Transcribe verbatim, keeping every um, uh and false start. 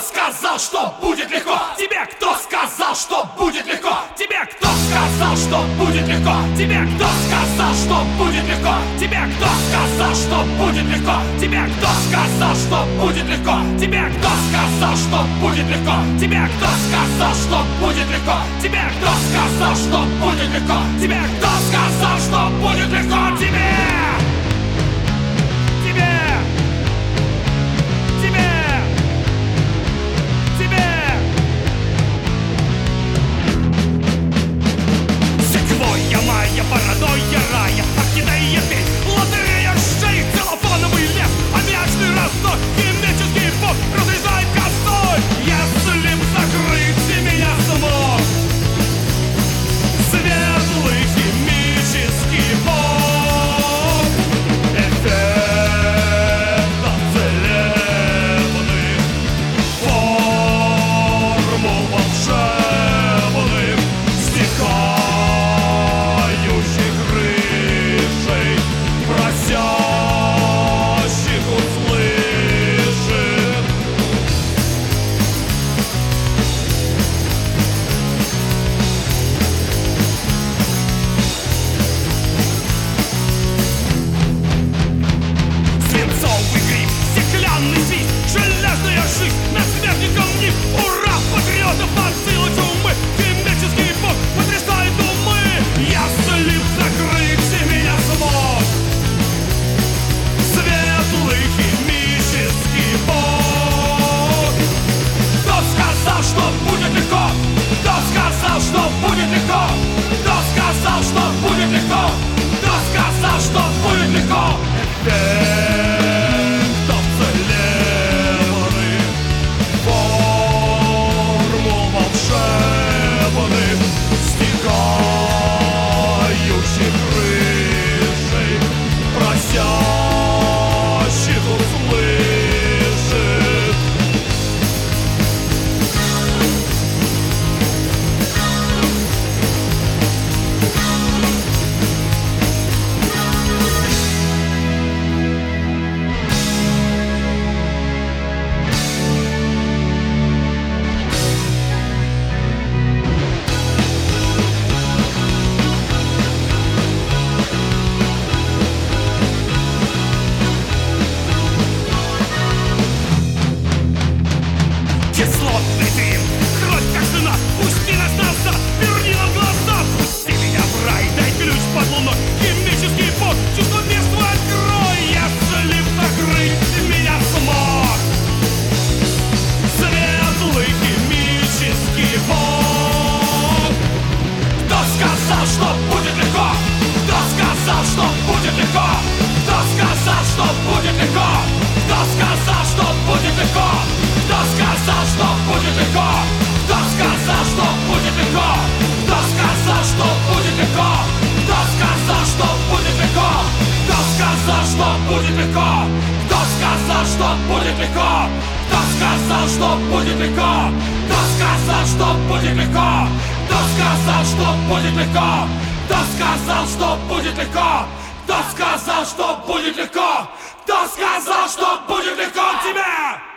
сказал, что будет легко? Тебе кто сказал, что будет легко? Тебе кто сказал, что будет легко? Тебе кто сказал, что будет легко? Тебе кто сказал, что будет легко? Тебе кто сказал, что будет легко? Тебе кто сказал, что будет легко? Тебе кто сказал, что будет легко? Тебе кто сказал, что будет легко? Тебе кто сказал, что будет легко? Тебе! Тебе! Тебе! Тебе! Секвойя моя, паранойя рая, покидает пень, лотерея шеи, целлофановый лес, аммиачный раздор, химический фон разрезает косой. Если б закрыть ты меня смог, светлый химический фон эффектов целебных, формул волшебных, стихающих рыжей, просящих услышит. Свинцовый гриб, стеклянный свист, железная жизнь, насмертником них. Ура, патриотов отсылать умы, химический фон потрясает умы. Если б закрыть ты меня смог, светлый химический фон. Кто сказал, что будет легко? Кто сказал, что будет легко? Кто сказал, что будет легко? Кто сказал, что будет легко? Эффектов целебных, формул волшебных, стекающих рыжей, просящих услышит. Кислотный дым, кровь как жена, пусти нас назад, верни нам глаза, пусти меня в рай, дай ключ под луной, химический фон, чувство бешенства открой. Если б закрыть ты меня смог, светлый химический фон. Кто сказал, что будет легко? Кто сказал, что будет легко? Кто сказал, что будет легко? Кто сказал, что будет легко? Кто сказал, что будет легко? Кто сказал, что будет легко? Кто сказал, что будет легко? Кто сказал, что будет легко? Кто сказал, что будет легко? Кто сказал, что будет легко? Кто сказал, что будет легко? Кто сказал, что будет легко? Кто сказал, что будет легко? Кто сказал, что будет легко? Кто сказал, что будет легко? Кто сказал, что будет легко тебе?